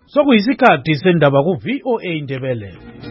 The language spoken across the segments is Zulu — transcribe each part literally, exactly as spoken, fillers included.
Sokuyisikhathi sendaba ku V O A Indebele.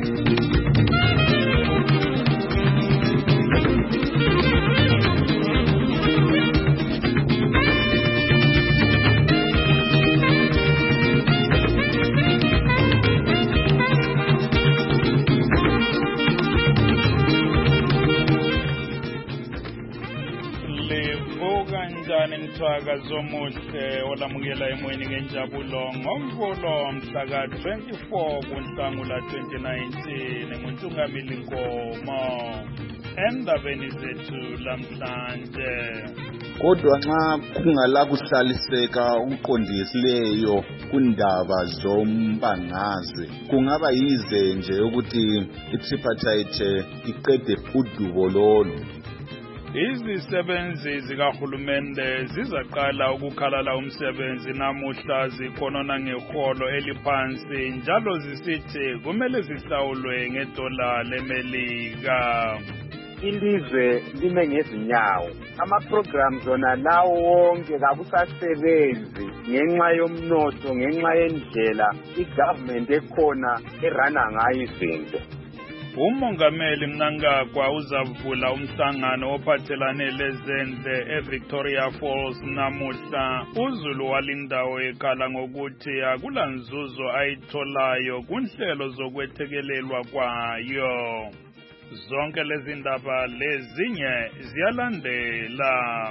Mthwaka zomuhle olamukela emoyeni ngenjabulo ngomvulo mhla ka twenty-four kuNhlangula twenty nineteen nguNtungamili Nkomo endabeni zethu lamhlanje. Kodwa nxa kungala kuhlaliseka ukuqondisileyo kundaba zombangaze kungaba yize nje ukuthi itripartite iqede udubo lolu. Izisebenzi zikahulumende zizaqala ukukhalala umsebenzi namuhla zikhonona ngeholo eliphansi njalo zisithi kumele zihlawulwe ngedola leMelika. Ilizwe lime ngezinyawo, ama-programs zona lawo wonke kakusasebenzi ngenxa yomnotho, ngenxa yendlela i-government ekhona erana ngayo izinto. Umongameli Mnangagwa uzavula umhlangano ophathelane lezendle eVictoria Falls namuhla. uZulu walindawo ekhala ngokuthi akula nzuzo ayitholayo kunhlelo zokwethekelelwa kwayo. Zonke lezi ndaba lezinye ziyalandela.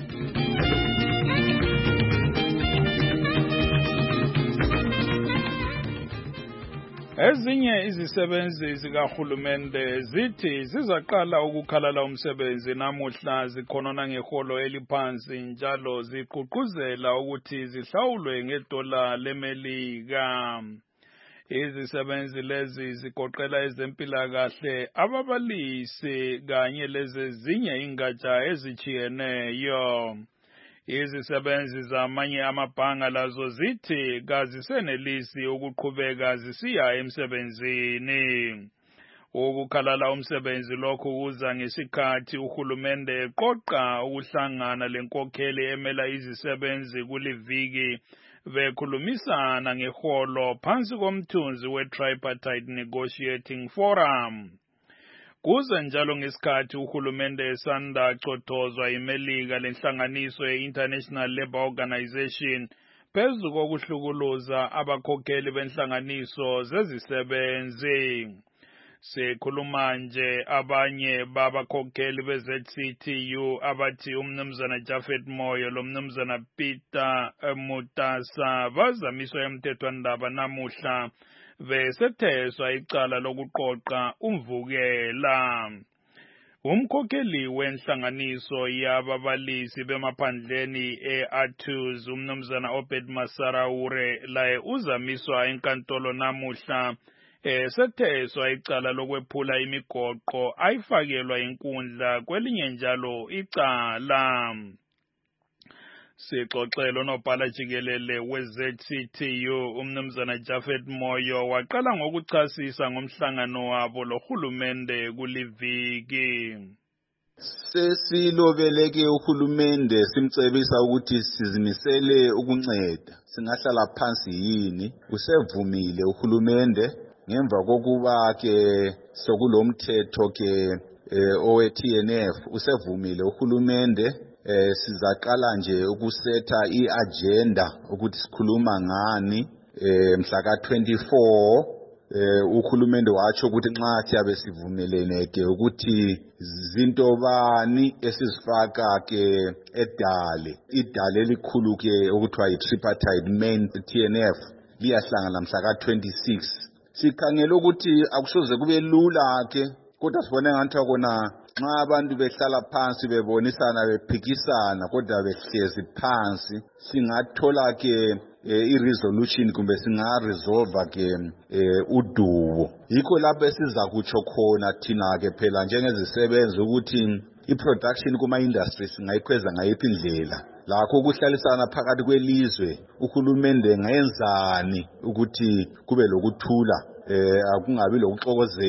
Ezinye izisebenzi zikahulumende zithi zizaqala ukukhalala umsebenzi namuhla zikhonona ngeholo eliphansi njalo ziqhuquzela ukuthi zihlawulwe ngedola leMelika. Izisebenzi lezi zigoqela ezempilakahle, ababalisi kanye lezinye ingatsha ezijiyeneyo. Izisebenzi zamanye amabhanga lazo zithi kazisenelisi ukuqhubeka zisiya emsebenzini. Ukukhalala umsebenzi lokhu kuza ngesikhathi uhulumende eqoqa ukuhlangana lenkokheli emela izisebenzi kuliviki bekhulumisana ngeholo phansi komthunzi we-Tripartite Negotiating Forum. Kuze njalo ngesikhathi uhulumende esanda chothozwa iMelika lenhlanganiso ye-International Labour Organization phezu kokuhlukuluza abakhokheli benhlanganiso zezisebenzi. Sikhuluma nje abanye babakhokheli be-Z C T U abathi umnumzana Japhet Moyo lo mnumzana Peter Mutasa bazamiswa emthethwandaba namuhla besetheswa icala lokuqoqa umvukela. Umkhokheli wenhlanganiso yababalisi bemaphandleni e-Athuz umnumzana Obed Masaraure laye uzamiswa enkantolo namuhla esetheswa icala lokwephula imigoqo ayifakelwa inkundla kwelinye njalo icala. Sixoxelo nobhala jikelele we-Z C T U umnumzana Japhet Moyo waqala ngokuchasisa ngomhlangano wabo lohulumende kuliviki. Sesilobeleke uhulumende simcebisa ukuthi sizimisele ukunceda. Singahlala phansi yini? Usevumile uhulumende ngemva kokuba ke sokulomthetho ke owe T N F usevumile uhulumende. Eh sizaqala nje ukusetha iagenda ukuthi sikhuluma ngani eh mhla ka twenty-four eh uhulumende watsho ukuthi nxa siyabe sivumelene ke ukuthi zinto bani esizifaka ke edale idale elikhulu ke okuthiwa yi-Tripartite main T N F liyahlangana mhla ka twenty-six. Sikhangela ukuthi akusoze kube lula ke kodwa sibone ngathi akona nxa abantu behlala phansi bebonisana bephikisana kodwa behlezi phansi singathola ke i-resolution kumbe singa-resolve ke udubo. Yikho lapho esiza kutsho khona thina ke phela njengezisebenzi ukuthi i-production kuma-industry singayikhweza ngayiphi indlela. Lakho ukuhlalisana phakathi kwelizwe uhulumende ngayenzani ukuthi kube lokuthula eh akungabi lokuxokozela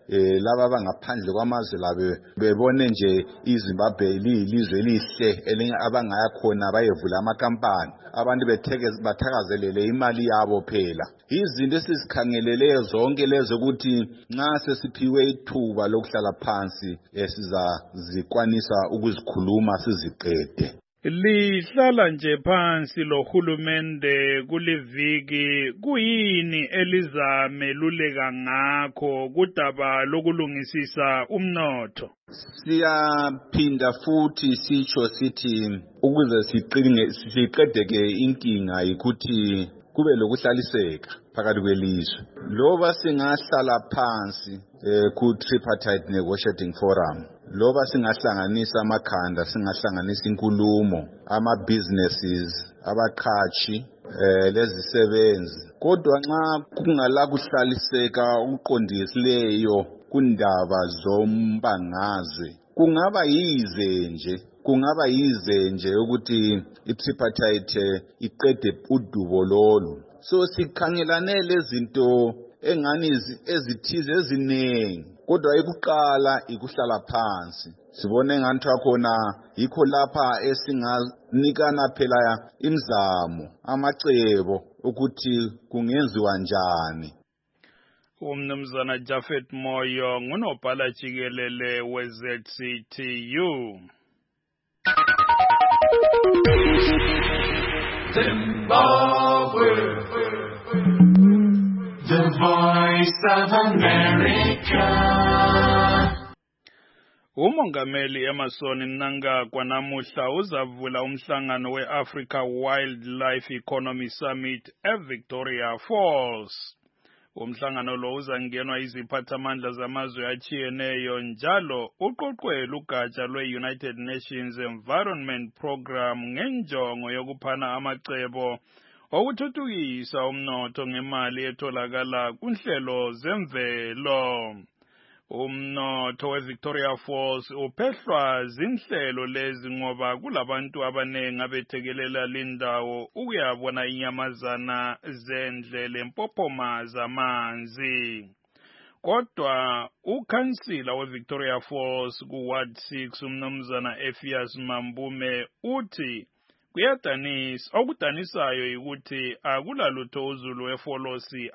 eh laba abangaphandle kwamazwe labe bebone nje iZimbabwe ilizwe elihle elinye abangaya khona bayevula amakampani abantu bethekeze bathakazelele imali yabo phela. Izinto esizikhangeleleyo zonke lezo ukuthi nxa sesiphiwe ithuba lokuhlala phansi esizazikwanisa ukuzikhuluma siziqede. Lihlala nje phansi lo hulumende kuliviki kuyini elizameluleka ngakho kudaba lokulungisisa umnotho? Siyaphinda futhi sitsho sithi ukuze siqinge siqedeke inkinga ukuthi kube lokuhlaliseka phakathi kwelizwe. Loba singahlala phansi ku tripartite negotiating forum, loba singahlanganisa amakhanda, singahlanganisa inkulumo, ama businesses, abaqhashi, lezisebenzi, kodwa nxa kungala kuhlaliseka uqondisileyo kundaba zombangazwe, kungaba yize nje kungaba yize nje ukuthi i-tripartite iqede udubo lolu. So sikhangelane lezinto engani ezithize eziningi, kodwa ekuqala ikuhlala phansi. Sibone ngathi khona yikho lapha esinganikana phela imizamo, amacebo ukuthi kungenziwa njani. Umnumzana Japhet Moyo ngunobhala jikelele we-Z C T U. Zimbabwe, the voice of America. Umongameli Emmerson Mnangagwa namuhla uzavula umhlangano we-Africa Wildlife Economy Summit eVictoria Falls. Umhlangano lo uzangenwa iziphathamandla zamazwe achiyeneyo njalo uqoqwele ugatsha lwe-United Nations Environment Program ngenjongo yokuphana amacebo okuthuthukisa umnotho ngemali etholakala kunhlelo zemvelo. Umnotho weVictoria Falls uphehlwa zinhlelo lezi ngoba kulabantu abanengi abethekelela lindawo ukuyabona inyamazana zendle lempophoma zamanzi. Kodwa ukhansila weVictoria Falls ku Ward six umnumzana Ephias Mambume uthi kuyadanisa, okudanisayo ukuthi akulalutho uZulu wefolosi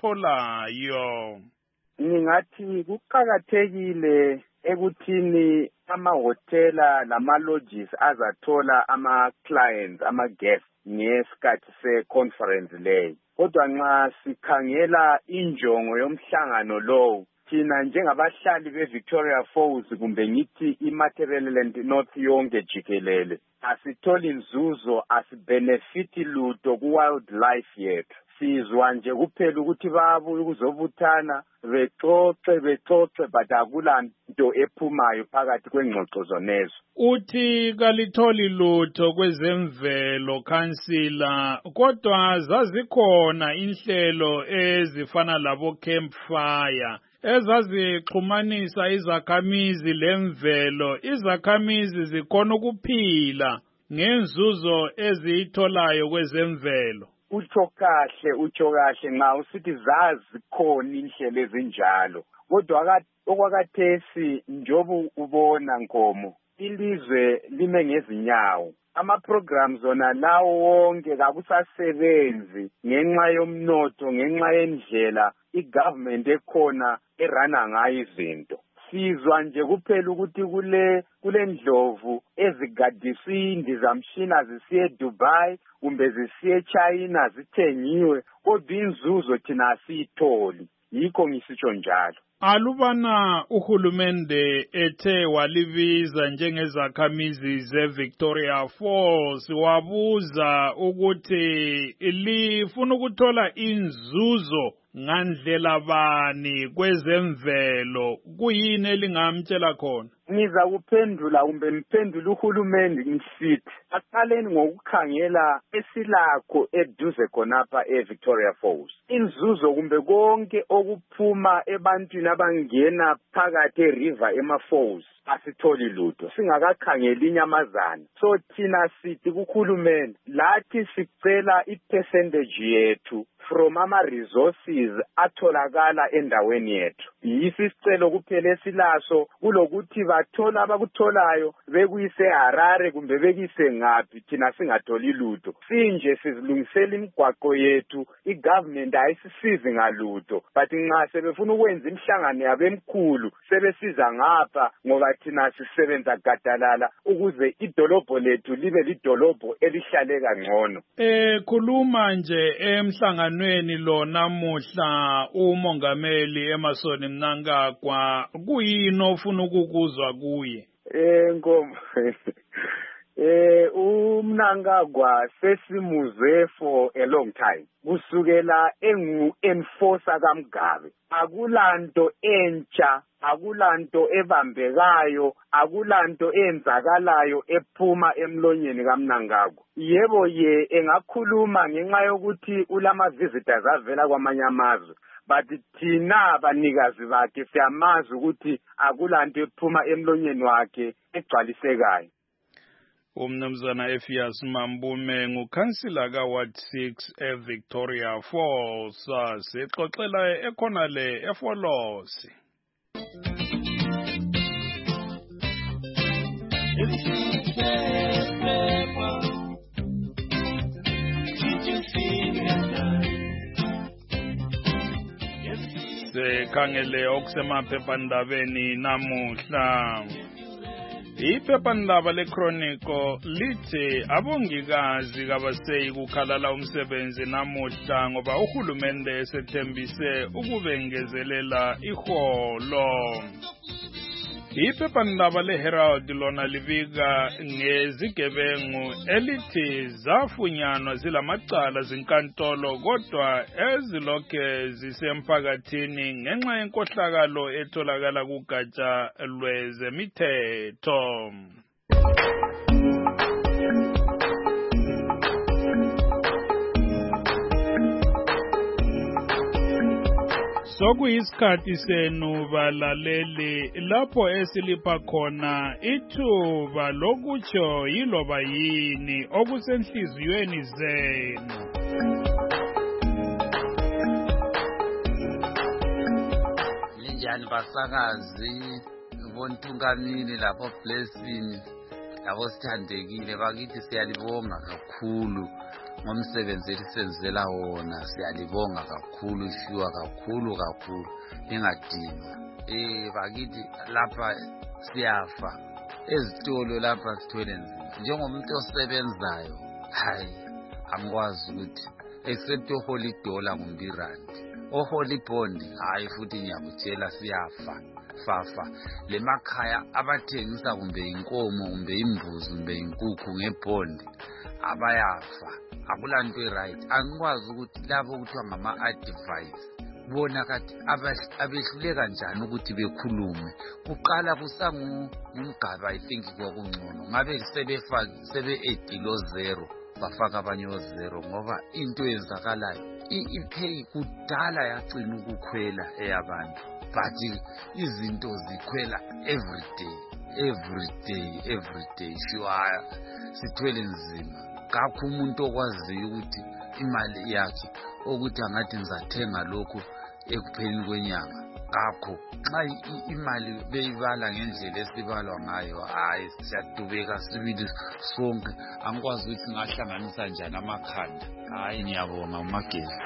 alutholayo. Ngingathi kuqhakathekile ekuthini amahotela lama-lodges azathola ama-clients, ama-guests ngesikhathi se-conference leyo. Kodwa nxa sikhangela injongo yomhlangano lowo, thina njengabahlali be-Victoria Falls kumbe ngithi i-Matabeleland North yonke jikelele, asitholi inzuzo, asibenefiti lutho ku-wildlife yethu. Sizwa nje kuphela ukuthi babuye ukuzobuthana bexoxe bexoxe but akula nto ephumayo phakathi kwengxoxo zonezo. Uthi kalitholi lutho kwezemvelo kansila, kodwa zazikhona inhlelo ezifana labo campfire ezazixhumanisa izakhamizi lemvelo. Izakhamizi zikhona ukuphila ngenzuzo eziyitholayo kwezemvelo. Utsho kahle utsho kahle nxa usithi zazikhona inhlelo ezinjalo, kodwa okwakathesi njoba ubona Nkomo ilizwe lime ngezinyawo. Ama-programs zona lawo wonke kakusasebenzi ngenxa yomnotho, ngenxa yendlela i-government ekhona erana ngayo izinto. Sizwa nje kuphela ukuthi kule kule ndlovu ezigadisa indizamshina zisiye Dubai kumbe zisiye China zithengiwe, kodwa inzuzo thina asiyitholi. Yikho ngisitsho njalo. Alubana uhulumende ethe walibiza njengezakhamizi zeVictoria Falls wabuza ukuthi lifuna ukuthola inzuzo ngandlela bani kwezemvelo, kuyini elingamtshela khona? Ngiza kuphendula kumbe mphendula uhulumende ngisithi aqaleni ngokukhangela esilakho eduze khonapha eVictoria Falls. Inzuzo kumbe konke okuphuma ebantwini abangena phakathi eriver ema-falls asitholi lutho singakakhangeli inyamazana. So thina sithi kuhulumende lathi sicela ipercentage yethu from ama-resources atholakala endaweni yethu. Yisi isicelo kuphela esilaso kulokuthi bathola abakutholayo bekuyise Harare kumbe bekuyise ngaphi thina singatholi lutho. Sinje sizilungisela imigwaqo yethu, i-government ayisisizi ngalutho. But nxa sebefuna ukwenza imhlangano yabemkhulu sebesiza ngapha ngoba thina sisebenza gadalala ukuze idolobho lethu libe lidolobho elihlale kangcono. Eh khuluma nje emhlanganweni lo namuhla umongameli Emmerson Mnangagwa kuyini ofuna ukukuzwa kuye? Eh ngoma Eh uMnangagwa sesimuze for a long time. Kusukela engu enforcer kaMgabe. Akulanto entsha, akulanto ebambekayo, akulanto enzakalayo ephuma emlonyeni kaMnangagwa. Yebo ye engakhuluma ngenxa yokuthi ulama visitors avela kwamanye amazwe. But thina abanikazi bakhe siyamazi ukuthi akulanto ephuma emlonyeni wakhe egcwalisekayo. Umnumzana Ephias Mambume ngukhansila ka Ward six eVictoria Falls sixoxela ekhonale eFolosi. Sekhangele okusemaphephandabeni namuhla. Iphephandaba leChronicle lithi abongikazi kabaseyi kukhalala umsebenzi namuhla ngoba uhulumende esethembise ukubengezelela iholo. Iphephandaba leHerald lona libika ngezigebengu elithi zafunyanwa zilamacala zinkantolo kodwa ezilokhe zisemphakathini ngenxa yenkohlakalo etholakala kugatsha lwezemithetho. Sokuyisikhathi senu balaleli lapho esilipha khona ithuba lokutsho yiloba yini okusenhliziyweni zenu. Linjani basakazi bontungamini lapho blessing labo sithandekile bakithi siyalibonga kakhulu ngomsebenzi elisenzela wona siyalibonga kakhulu shuwa kakhulu kakhulu lingadinwa eh bakithi lapha siyafa ezitolo lapha sithwele nzima njengomuntu osebenzayo hayi angikwazi ukuthi except uholy dollar kumbe irand uholy bond hayi futhi ngiyakutshela siyafa fafa lemakhaya abathengisa kumbe inkomo kumbe imbuzi kumbe inkukhu ngebond abayafa akulanto right angikwazi ukuthi labo kuthiwa ngama advice bona kathi abehluleka kanjani ukuthi bekhulume kuqala kusangu umgaba I think kwakungcono ngabe sebefaki sebe edilo zero bafaka abanye o zero ngoba into yenzakalayo ipay kudala yagcina ukukhwela eyabantu but izinto zikhwela every day every day every day shiwaya sithwele nzima kakho umuntu okwaziyo ukuthi imali yakhe ukuthi angathi ngizathenga lokho ekupheleni kwenyanga kakho xa imali beyibala ngendlela esibalwa ngayo hayi siyadubeka sibili sonke angikwazi ukuthi ngahlanganisa njani amakhanda hayi ngiyabonga umagezi.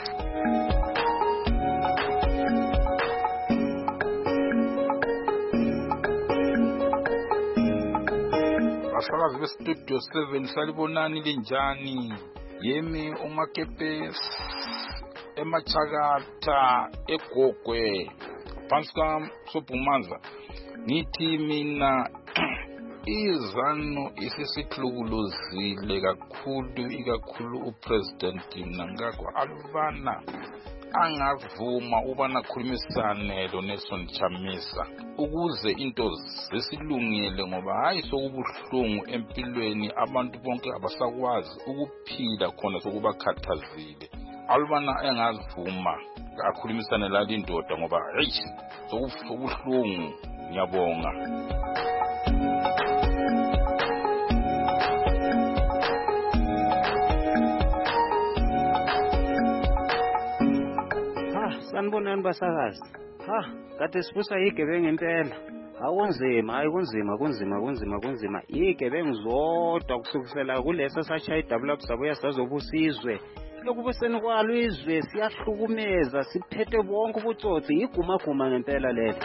Basakazi bestudio seven salibonani linjani yemi umakepe emachakatha egogwe phansi sobumanza nithi mina izano isisihlukuluzile kakhulu ikakhulu upresident Mnangagwa alubana angavuma ubana khulumisane lo Nelson Chamisa ukuze into zesilungile ngoba hayi sokubuhlungu empilweni abantu bonke abasakwazi ukuphila khona sokubakhathazile alubana engavuma akhulumisane la indoda ngoba hey sokubuhlungu ngiyabonga. Sanibonani basakazi. Ha, kade sibusa yigebengu impela. Akunzima, hayi kunzima, kunzima, kunzima, kunzima. Yigebengu zodwa kusukisela kulesa sashaya idouble sabuya sazobusizwe. Lokubuseni kwalo izwe siyahlukumeza, siphethe bonke ubutsotsi, iguma guma ngempela lelo.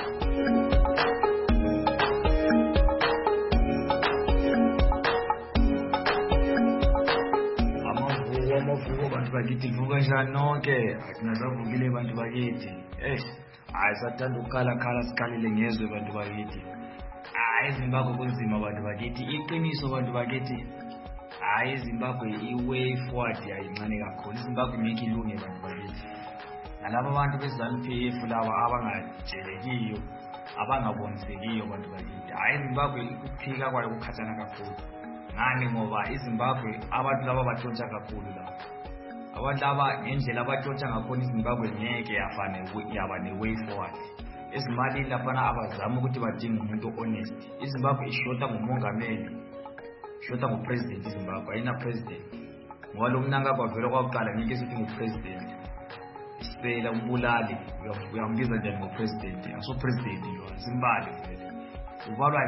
Amavuko bantu bakithi vuka njani nonke asinazavukile bantu bakithi eh hayi sathanda ukukhala khala sikhalile ngezwe bantu bakithi hayi Zimbabwe kunzima bantu bakithi iqiniso bantu bakithi hayi Zimbabwe iway forward yayincane kakhulu Zimbabwe ngeke ilunge bantu bakithi nalabo bantu beZANU P F laba abangajelekiyo abangabonisekiyo bantu bakithi hayi Zimbabwe ikuphika kwayo ukukhathana kakhulu ngani ngoba iZimbabwe abantu laba batshontsha kakhulu la abantu laba ngendlela abatshontsha ngakhona iZimbabwe ngeke yafane yaba ne-way forward izimali lapha abazama ukuthi badinga umuntu honest iZimbabwe ishota ngumongameli ishota ngupresident iZimbabwe ayina president ngoba lo mnanga kwavela kwakuqala ngeke sithi ngupresident isipela umbulali uyambiza njani ngopresident aso president yo Zimbabwe ubalwa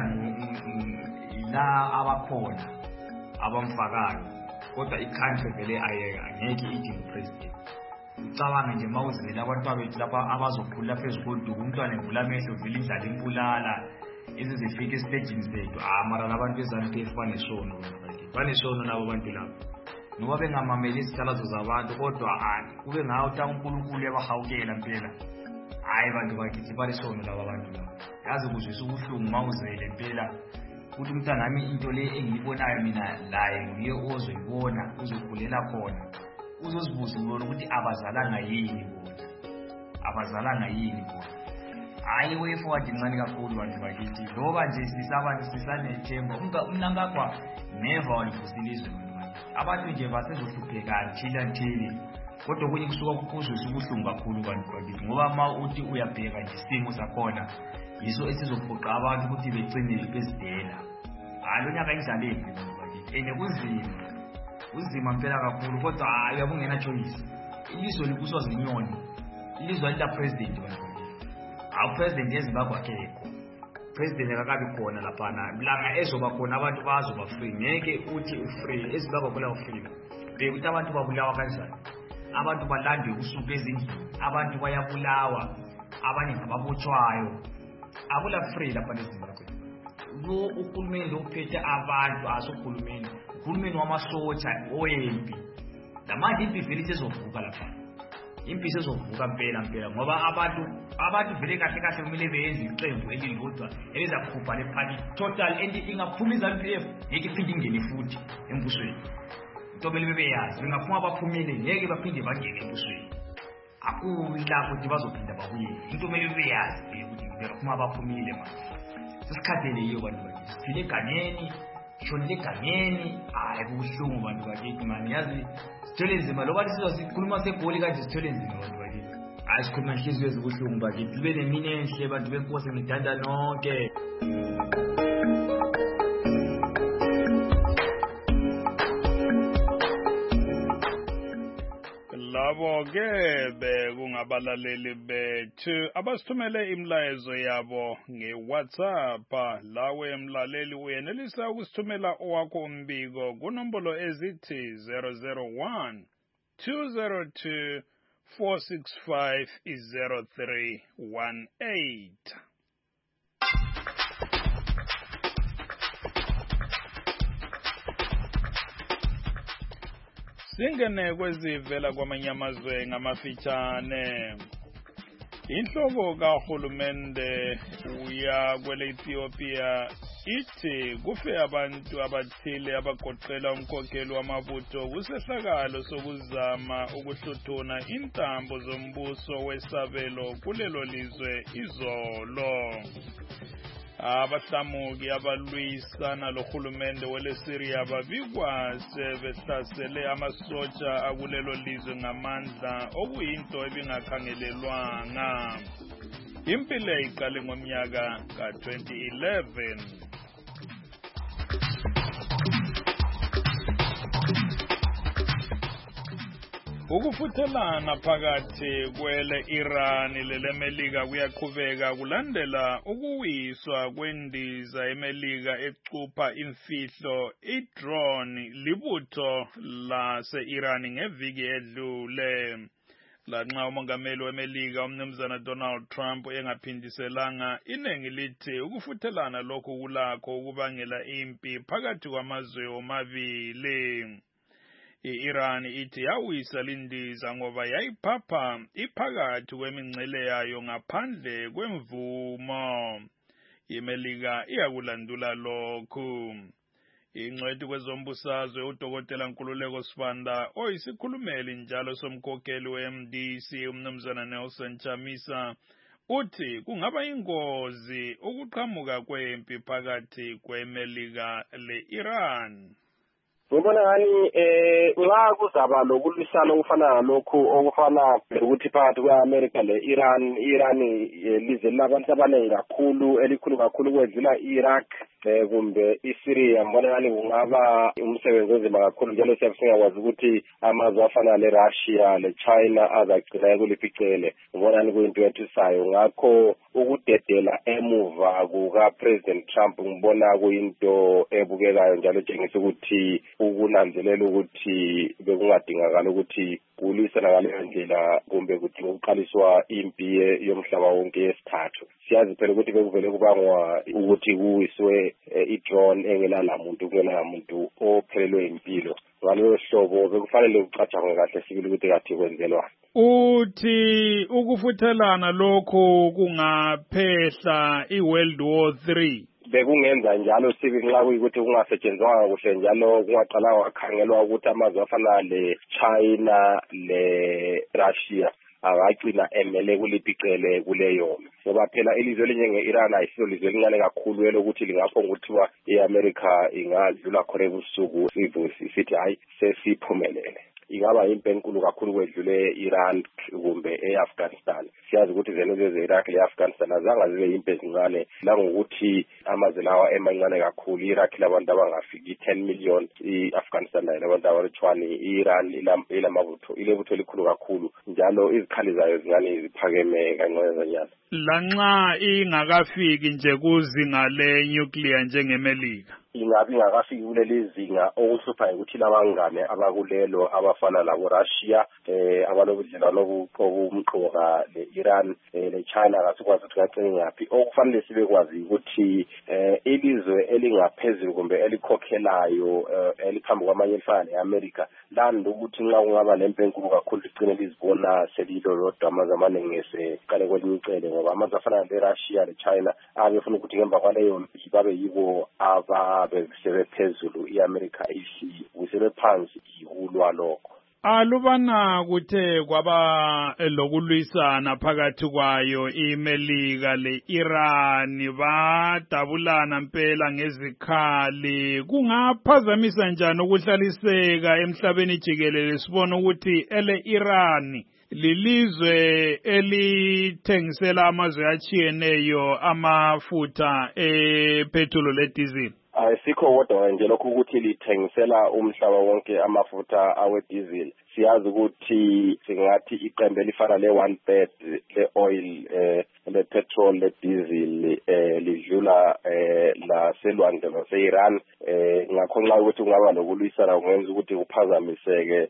la abakhona abamfakayo kodwa i-country vele ayeka ngeke idinga president ucabanga nje mawuzela abantu abethu lapha abazokhula phezulu koduku umntwana evula amehlo vele indlala impulala izizifika esitejini sethu amara labantu beZANU P F banesono banesono nabo bantu labo ngoba bengamameli izikhalazo zabantu kodwa kube ngawo ta uNkulunkulu yabahawukela impela hayi bantu bakithi banesono labo bantu labo yazi kuzwisa ubuhlungu mawuzele impela ukuthi umntana nami into le engiyibonayo mina laye ngiye ozoyibona uzokhulela khona uzozibuza ubona ukuthi abazalanga yini bona abazalanga yini bona hayi way forward incane kakhulu bantu bakithi ngoba nje sisabantu sisanethemba umnangagwa never walivusile abantu abantu nje basezohlupheka thila thili kodwa kunye kusuka kuzwisa ubuhlungu kakhulu bantu bakithi ngoba ma uthi uyabheka nje isimo sakhona yiso esizophoqa abantu ukuthi begcine bezidela hayi lonyaka indlaleni bantu bakithi ene kunzima kunzima impela kakhulu kodwa hayi uyabungena choice ilizwe libuswa zinyoni ilizwe lita president bantu bakithi awu president yeZimbabwe akekho president akakabi khona lapha langa ezoba khona abantu bazoba free ngeke uthi ufree eZimbabwe kula ufree bekuthi abantu babulawa kanjani abantu balandwe kusuka ezindlini abantu bayabulawa abanye ngababotshwayo akula free lapha eZimbabwe lo uhulumeni ophethe abantu asokhulumeni uhulumeni wamasotsha oyempi lamanje impi vele sezovuka lapha impi sezovuka impela impela ngoba abantu abantu vele kahle kahle kumele beyenze iqembu elilodwa elizakhupha le party total and ingaphuma iZANU P F ngeke iphinde ingene futhi embusweni into bele bebeyazi bengaphuma abaphumile ngeke baphinde bangene embusweni akula ukuthi bazophinda babuye into bele bebeyazi ukuthi bengaphuma abaphumile manje sisikhathele yiyo bantu bakithi siphile egangeni shonile egangeni hayi kubuhlungu bantu bakithi mani yazi sithole nzima loba sikhuluma segoli kanje sithole nzima bantu bakithi hayi sikhuluma inhliziyo ezibuhlungu bakithi libe nemini enhle bantu benkosi ngidanda nonke labo ke bekungabalaleli bethu abasithumele imlayezo yabo ngeWhatsApp lawe mlaleli uyenelisa ukusithumela owakho umbiko kunombolo ezithi zero zero one two zero two four six five zero three one eight. Singene kwezivela kwamanye amazwe ngamafitshane. Inhloko kahulumende uya kwele Ethiopia ithi kufe abantu abathile abagoqela umkhokheli wamabutho kusehlakalo sokuzama ukuhluthuna intambo zombuso wesabelo kulelo lizwe izolo. Abahlamuki abalwisana lohulumende wele Syria babikwa sebehlasele amasotsha akulelo lizwe ngamandla okuyinto ebingakhangelelwanga. Impilo iqale ngomnyaka ka twenty eleven. Ukufuthelana phakathi kwele Iran lele Melika kuyaqhubeka kulandela ukuwiswa kwendiza eMelika ecupha imfihlo i-drone libutho lase-Iran ngeviki edlule. Lanxa umongameli weMelika umnumzana Donald Trump engaphindiselanga, iningi lithi ukufuthelana lokhu kulakho ukubangela impi phakathi kwamazwe omabili. I-Iran ithi yawisa lindiza ngoba yayiphapha iphakathi kwemingcele yayo ngaphandle kwemvumo. IMelika iyakulandula lokhu. Ingcwethi kwezombusazwe uDokotela Nkululeko Sibanda oyisikhulumeli njalo somkhokheli we-M D C umnumzana Nelson Chamisa uthi kungaba ingozi ukuqhamuka kwempi phakathi kweMelika le-Iran. Ngibona ngani eh la kuzaba lokulwisana okufana nalokhu okufana ukuthi phakathi kwe-America le-Iran Iran lize labantu abaningi kakhulu elikhulu kakhulu kwedlula i-Iraq eh kumbe iSyria. Ngibona ngani kungaba umsebenzi onzima kakhulu njalo siyakwazi ukuthi amazwe afana le-Russia le-China azagcina kulipicele. Ngibona ngani kuyinto ethusayo, ngakho ukudedela emuva kuka-President Trump ngibona kuyinto ebukekayo njalo etshengisa ukuthi ukunanzelela ukuthi bekungadingakala ukuthi kulwisana ngaleyo ndlela kumbe kudinga ukuqaliswa impi yomhlaba wonke yesithathu. Siyazi phela ukuthi bekuvele kubangwa ukuthi kuwiswe i-drone engelala muntu kungelala muntu ophelelwe impilo. Ngaleyo hlobo bekufanele kucatshangwe kahle sibili ukuthi kathi kwenzelwa. Uthi ukufuthelana lokho kungaphehla i-World War three. Bekungenza njalo sibi nxa kuyikuthi kungasetshenzwanga kuhle njalo kungaqala wakhangelwa ukuthi amazwe afana le-China le-Russia angagcina emele kulipicele kuleyo. Ngoba phela ilizwe elinjenge-Iran ayisilo lizwe elincane kakhulu elokuthi lingaphonga ukuthiwa i-America ingadlula khona ebusuku sivusi sithi hayi sesiphumelele. Ingaba impi enkulu kakhulu kwedlule Iran kumbe e-Afghanistan. Siyazi ukuthi zeneze ze-Iraq le-Afghanistan azange zibe impi ezincane, langokuthi amazwe lawa emancane kakhulu. I-Iraq labantu abangafiki ten million, i-Afghanistan layo labantu abalutshwane, i-Iran ilamabutho ilebutho elikhulu kakhulu njalo izikhali zayo zingane ziphakeme kancane. Lanxa ingakafiki nje kuzinga le-nuclear njengeMelika, ingabi ngakafiki kuleli zinga okuhluphayo ukuthi labangane abakulelo abafana labo Russia eh abalobudlelwano obumqoka le-Iran le-China kasikwazi ukuthi kacenge ngaphi. Okufanele sibe kwazi ukuthi eh ilizwe elingaphezulu kumbe elikhokhelayo eliphambi kwamanye elifana ne-America landa ukuthi nxa kungaba lempi enkulu kakhulu ligcine lizibona selilolodwa amazwe amaningi ngeseqale kwelinye icele, ngoba amazwe afana le-Russia le-China abefuna ukuthi ngemva kwaleyo mpi babe yibo aba besebephezulu, i-America ishi usebephansi ikulwa lokho. Alubana kuthe kwaba lokulwisana phakathi kwayo iMelika le-Iran badabulana impela ngezikhali, kungaphazamisa njani ukuhlaliseka emhlabeni jikelele? Sibona ukuthi ele-Iran lilizwe elithengisela amazwe achiyeneyo amafutha epetrol le-diesel. Ayisikho kodwa nje lokho ukuthi lithengisela umhlaba wonke amafutha awe-diesel. Siyazi ukuthi singathi iqembe lifana le-one third le-oil eh le-petrol le-diesel eh lidlula eh laselwandle lase-Iran. Eh ngakho nxa ukuthi kungaba lokulwisana kungenza ukuthi kuphazamiseke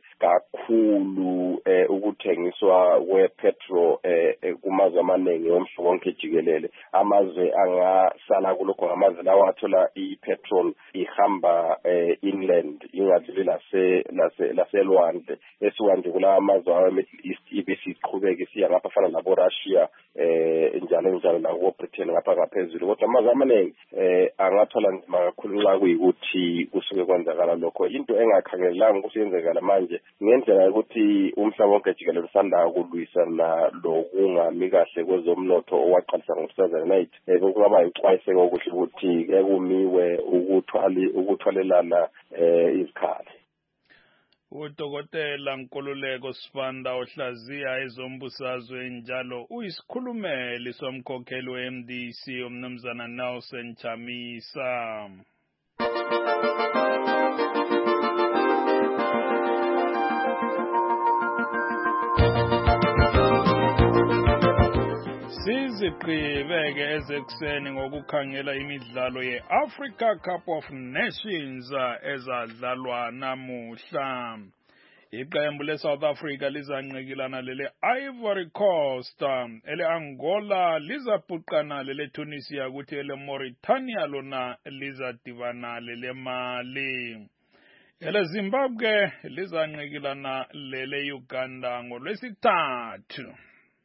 kakhulu eh ukuthengiswa kwe-petrol eh kumazwe amaningi omhlaba wonke jikelele. Amazwe angasala kulokho ngamazwe lawa athola i-petrol ihamba eh inland ingadluli lase laselwandle. Esiwande kula amazwe awe-Middle East ibisiqhubeka isiya ngapha fana labo Russia eh njalo njalo labo Britain ngapha ngaphezulu, kodwa amazwe amaningi eh angathola nzima kakhulu nxa kuyikuthi kusuke kwenzakala lokho. Into engakhangelelanga ukuthi yenzekala manje ngendlela ukuthi umhlaba wonke jikelele usanda kulwisana lokungami kahle kwezomnotho owaqalisa ngo two thousand eight. Eh kungaba ixwayiseko ukuthi ukuthi ekumiwe ukuthwali ukuthwalelana eh izikhali. uDokotela Nkululeko Sibanda ohlaziya ezombusazwe njalo uyisikhulumeli somkhokheli we-M D C umnumzana Nelson Chamisa. Siziqhibeke ezekuseni ngokukhangela imidlalo ye-Africa Cup of Nations ezadlalwa namuhla. Iqembu le-South Africa lizanqikilana lele Ivory Coast, ele Angola lizabhuqana lele Tunisia kuthi ele Mauritania lona lizadibana lele Mali. Ele Zimbabwe lizanqikilana lele Uganda ngolwesithathu.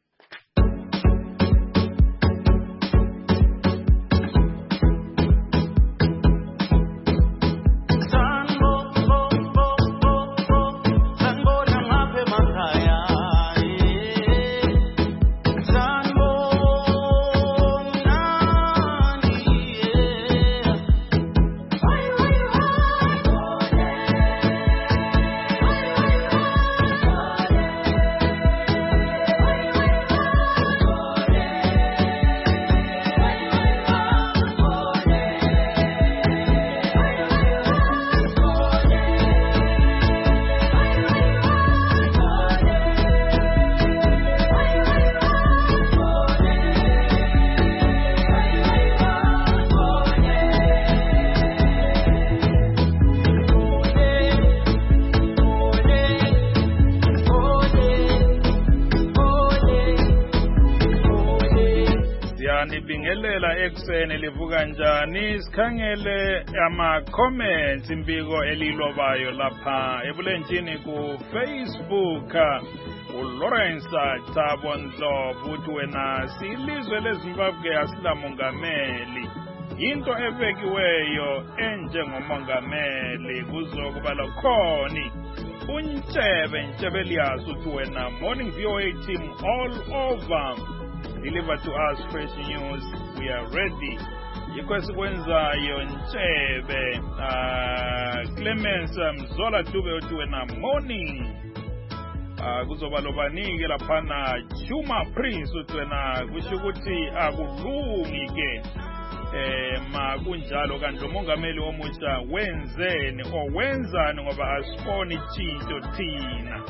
Nibingelela ekuseni livuka njani sikhangele ama comments impiko elilobayo lapha ebulenjini ku Facebook. uLawrence Thabo Ndlovu uthi wena silizwe leZimbabwe asilamongameli, into ebekiweyo enjengomongameli kuzokuba lokhoni uNtshebe Ntshebelias uthi wena morning V O A team all over, deliver to us fresh news, we are ready. Yikwesi kwenzayo Ntshebe. uh, Clemens Mzola Dube uthi wena morning. uh, kuzoba lobanike laphana Chuma Prince uthi wena kusho ukuthi akulungi ke eh ma kunjalo kanti umongameli omusha wenzeni owenzani ngoba asiboni thinto thina.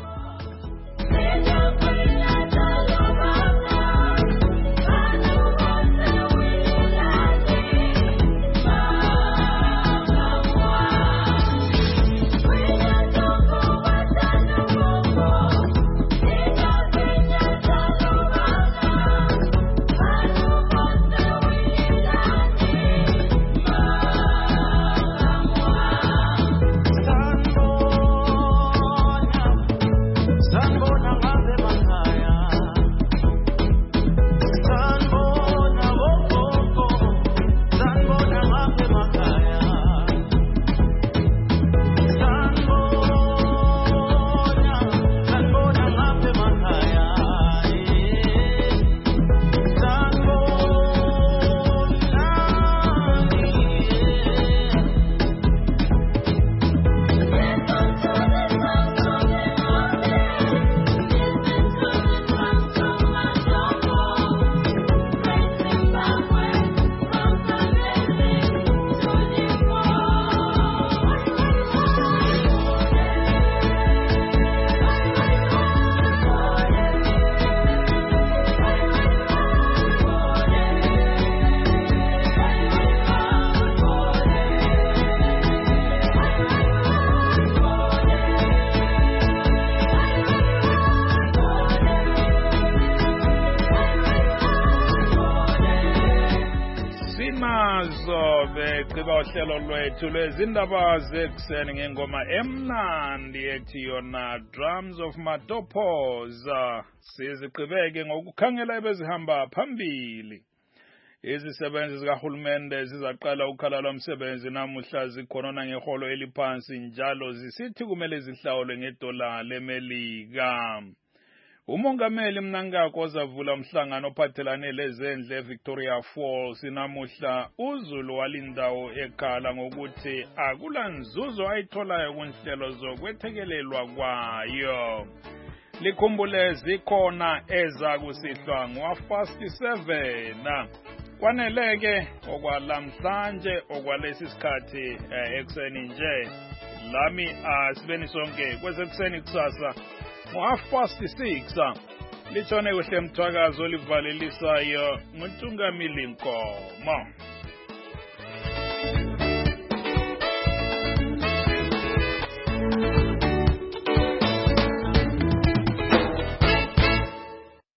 Uhlelo lwethu lwezindaba zekuseni ngengoma emnandi ethi yona Drums of Matopoza. Siziqhibeke ngokukhangela ebezihamba phambili. Izisebenzi zikahulumende zizaqala ukhala lomsebenzi namuhla zikhonona ngeholo eliphansi njalo zisithi kumele zihlawulwe ngedola leMelika. Umongameli Mnangagwa ozavula umhlangano ophathelane lezendle eVictoria Falls namuhla uZulu walindawo ekhala ngokuthi akula nzuzo ayitholayo kunhlelo zokwethekelelwa kwayo. Likhumbule zikhona ezakusihlwa ngo-past seven. Kwaneleke okwalamhlanje okwalesi sikhathi ekseni nje. Lami asibeni sonke kwesekuseni kusasa ngo half past six litshone kuhle mthwakazi olivalelisayo nguNtungamili Nkomo.